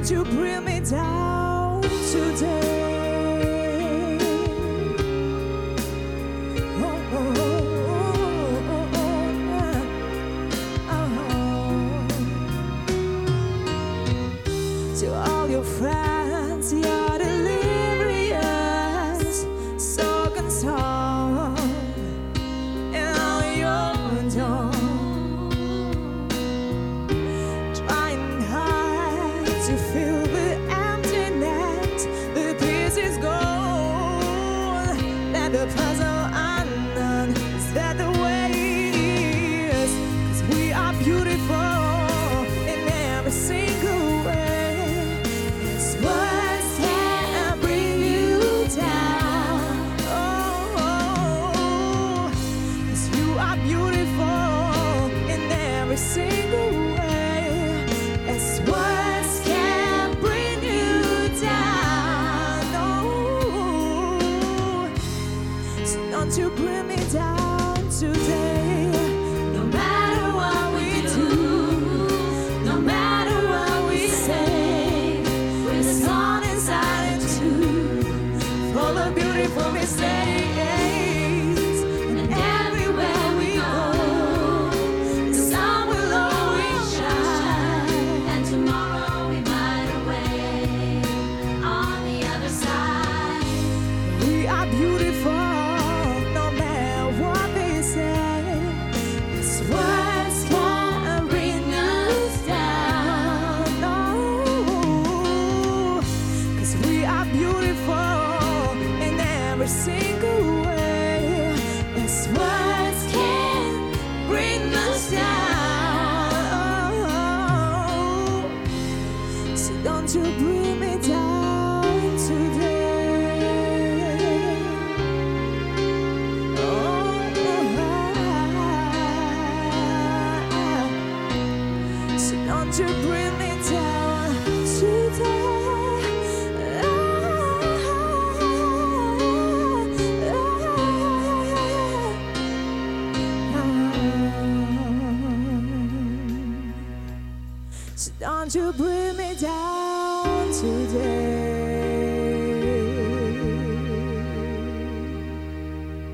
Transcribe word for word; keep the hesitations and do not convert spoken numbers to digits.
don't you bring me down today. Oh, oh, oh, oh, oh, oh. To all your friends, you're delirious, so console in all your door. To fill the emptiness, the peace is gone. Let the puzzle undone. Is that the way it is? 'Cause we are beautiful in every single way. Yes, words can bring you down. Oh, oh, oh. 'Cause you are beautiful in every single way. Yes, words can bring you down. Oh, so don't you bring me down today. No matter what we do, no matter what we say, we're the sun inside and too, full of beautiful mistakes. And everywhere we go, the sun will always shine. And tomorrow we might awake on the other side. We are beautiful, no matter what they say. These words can't bring us down. No, 'cause we are beautiful in every single way. These words can't bring us down. So don't you bring me down today. Oh, so don't you bring me down today. So don't you bring me down today.